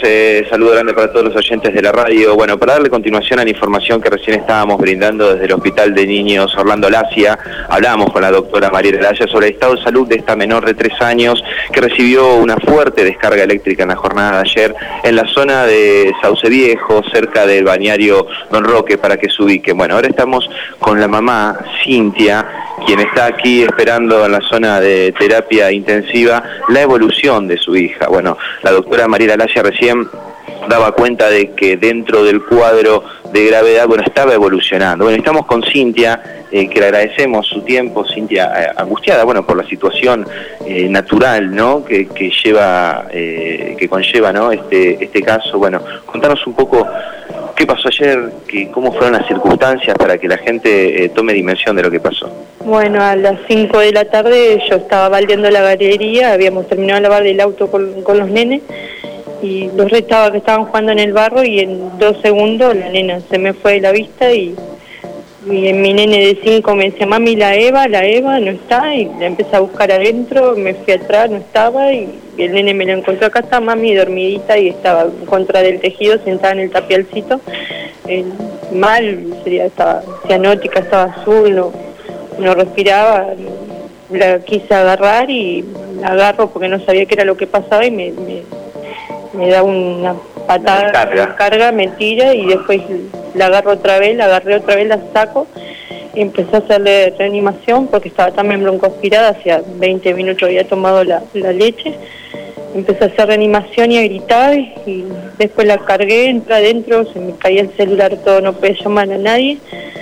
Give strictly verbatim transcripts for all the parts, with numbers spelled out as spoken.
eh, saludo grande para todos los oyentes de la radio. Bueno, para darle continuación a la información que recién estábamos brindando desde el Hospital de Niños Orlando Lacia, hablábamos con la doctora Mariela Lacia sobre el estado de salud de esta menor de tres años que recibió una fuerte descarga eléctrica en la jornada de ayer en la zona de Sauce Viejo, cerca del balneario Don Roque, para que se ubiquen. Bueno, ahora estamos con la mamá, Cintia, quien está aquí esperando en la zona de terapia intensiva la evolución de su hija. Bueno, la doctora Mariela Lacia recién daba cuenta de que dentro del cuadro de gravedad, bueno, estaba evolucionando. Bueno, estamos con Cintia, eh, que le agradecemos su tiempo, Cintia, eh, angustiada, bueno, por la situación eh, natural, ¿no?, que, que lleva, eh, que conlleva, ¿no?, este, este caso. Bueno, contanos un poco qué pasó ayer, que, cómo fueron las circunstancias para que la gente eh, tome dimensión de lo que pasó. Bueno, a las cinco de la tarde yo estaba baldeando la galería, habíamos terminado de lavar el auto con, con los nenes, y los retaba que estaban jugando en el barro, y en dos segundos la nena se me fue de la vista, y, y mi nene de cinco me decía, mami, la Eva, la Eva no está, y la empecé a buscar adentro, me fui atrás, no estaba, y, y el nene me lo encontró acá, está mami dormidita, y estaba en contra del tejido, sentada en el tapialcito, eh, mal, sería, estaba cianótica, estaba azul, no, no respiraba, la quise agarrar y la agarro porque no sabía qué era lo que pasaba, y me... me me da una patada, carga. carga, me tira, y después la agarro otra vez, la agarré otra vez, la saco, y empecé a hacerle reanimación porque estaba también broncoaspirada, hacía veinte minutos había tomado la, la leche, empecé a hacer reanimación y a gritar, y después la cargué, entré adentro, se me caía el celular todo, no podía llamar a nadie,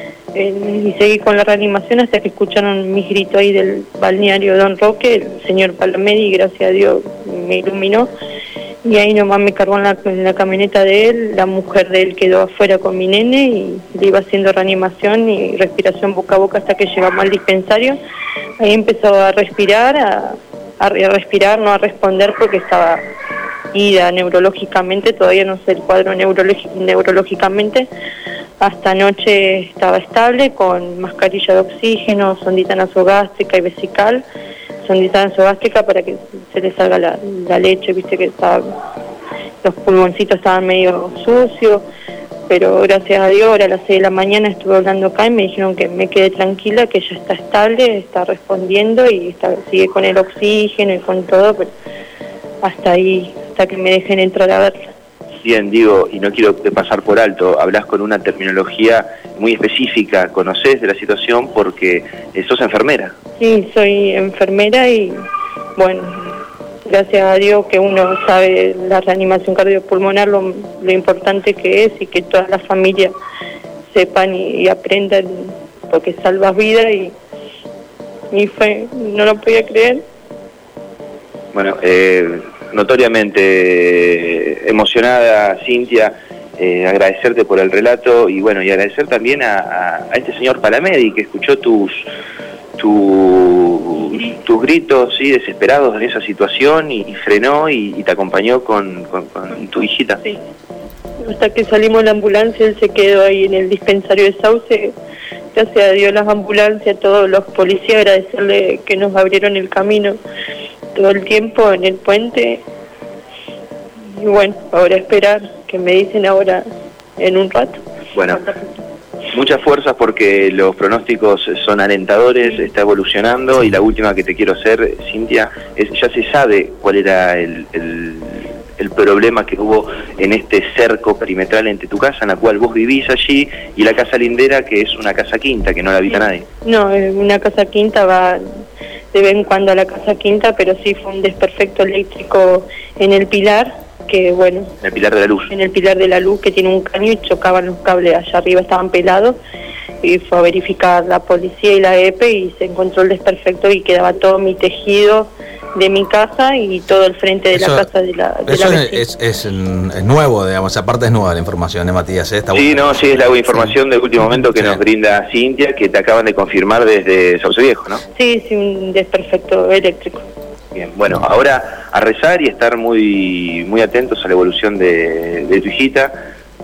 eh, y seguí con la reanimación hasta que escucharon mis gritos ahí del balneario Don Roque, el señor Palamedi, gracias a Dios me iluminó. Y ahí nomás me cargó en la, en la camioneta de él, la mujer de él quedó afuera con mi nene y le iba haciendo reanimación y respiración boca a boca hasta que llegamos al dispensario. Ahí empezó a respirar, a, a respirar, no a responder porque estaba ida neurológicamente, todavía no sé el cuadro neurológicamente. Hasta anoche estaba estable con mascarilla de oxígeno, sondita nasogástrica y vesical. Sondita nasogástrica para que se le salga la, la leche, viste que estaba, los pulmoncitos estaban medio sucios, pero gracias a Dios ahora a las seis de la mañana estuve hablando acá y me dijeron que me quede tranquila, que ella está estable, está respondiendo y está, sigue con el oxígeno y con todo, pero hasta ahí, hasta que me dejen entrar a verla. Bien, digo, y no quiero pasar por alto, hablas con una terminología muy específica, conocés de la situación porque sos enfermera. Sí, soy enfermera y, bueno, gracias a Dios que uno sabe la reanimación cardiopulmonar, lo, lo importante que es, y que todas las familias sepan y, y aprendan, porque salvas vidas, y, y fue, no lo podía creer. Bueno, eh... notoriamente emocionada, Cintia, eh, agradecerte por el relato y bueno, y agradecer también a, a, a este señor Palamedi que escuchó tus tu, tus gritos, sí, desesperados en esa situación y, y frenó y, y te acompañó con, con, con tu hijita. Sí. Hasta que salimos la ambulancia, él se quedó ahí en el dispensario de Sauce. Gracias a Dios, las ambulancias, todos los policías, agradecerle que nos abrieron el camino todo el tiempo en el puente. Y bueno, ahora esperar, que me dicen ahora en un rato. Bueno, muchas fuerzas porque los pronósticos son alentadores, sí. Está evolucionando, y la última que te quiero hacer, Cintia, es ya se sabe cuál era el, el, el problema que hubo en este cerco perimetral entre tu casa, en la cual vos vivís allí, y la casa lindera, que es una casa quinta, que no la habita sí. nadie. No, una casa quinta va de vez en cuando a la casa quinta, pero sí fue un desperfecto eléctrico en el pilar, que bueno... En el pilar de la luz. En el pilar de la luz, que tiene un caño, y chocaban los cables allá arriba, estaban pelados, y fue a verificar la policía y la E P E, y se encontró el desperfecto, y quedaba todo mi tejido de mi casa y todo el frente de eso, la casa de la de eso la es, es, es nuevo, digamos, aparte es nueva la información de Matías, ¿eh? Está sí, bueno. no, sí, es la información sí. del último momento que sí. nos brinda Cintia, que te acaban de confirmar desde Sauce Viejo, ¿no? Sí, sí, un desperfecto eléctrico. Bien, bueno, ahora a rezar y estar muy muy atentos a la evolución de, de tu hijita,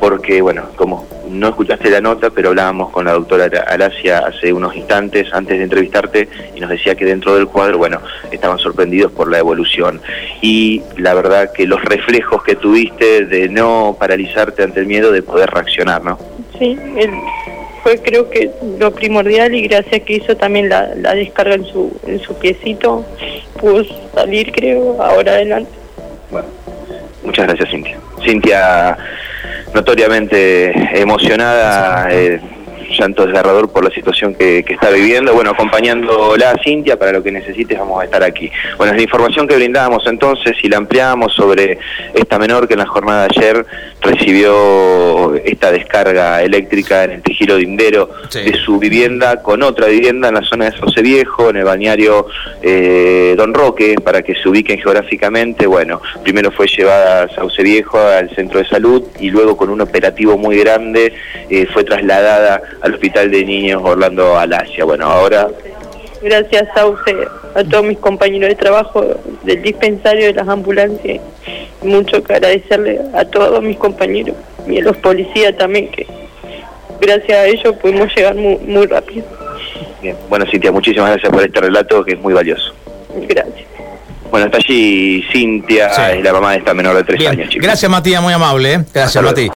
porque, bueno, como no escuchaste la nota, pero hablábamos con la doctora Alasia hace unos instantes antes de entrevistarte y nos decía que dentro del cuadro, bueno, estaban sorprendidos por la evolución. Y la verdad que los reflejos que tuviste de no paralizarte ante el miedo, de poder reaccionar, ¿no? Sí, él fue creo que lo primordial, y gracias que hizo también la, la descarga en su, en su piecito, pudo salir, creo, ahora adelante. Bueno, muchas gracias, Cintia. Cintia, notoriamente emocionada, eh, llanto desgarrador por la situación que, que está viviendo. Bueno, acompañándola a Cintia, para lo que necesites vamos a estar aquí. Bueno, es la información que brindábamos entonces y la ampliamos sobre esta menor que en la jornada de ayer recibió esta descarga eléctrica en el Trigilo Dindero, sí, de su vivienda con otra vivienda en la zona de Sauce Viejo, en el balneario eh, Don Roque, para que se ubiquen geográficamente. Bueno, primero fue llevada a Sauce Viejo, al centro de salud, y luego con un operativo muy grande eh, fue trasladada al Hospital de Niños Orlando Alasia. Bueno, ahora... Gracias, Sauce, a todos mis compañeros de trabajo del dispensario, de las ambulancias. Mucho que agradecerle a todos mis compañeros y a los policías también, que gracias a ellos pudimos llegar muy, muy rápido. Bien, bueno, Cintia, muchísimas gracias por este relato que es muy valioso. Gracias. Bueno, está allí Cintia, sí, es la mamá de esta menor de tres Bien. años, chicos. Gracias, Matías, muy amable, ¿eh? Gracias, Mati.